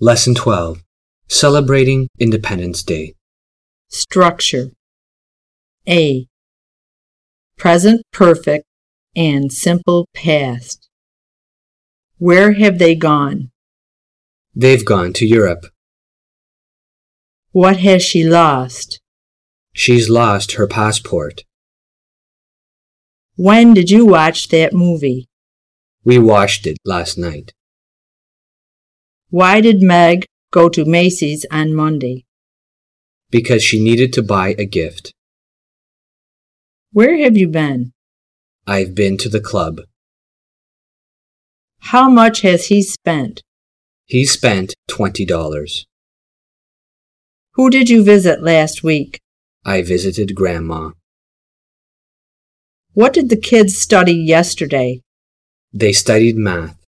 Lesson 12. Celebrating Independence Day. Structure. A. Present perfect and simple past. Where have they gone? They've gone to Europe. What has she lost? She's lost her passport. When did you watch that movie? We watched it last night. Why did Meg go to Macy's on Monday? Because she needed to buy a gift. Where have you been? I've been to the club. How much has he spent? He spent $20. Who did you visit last week? I visited Grandma. What did the kids study yesterday? They studied math.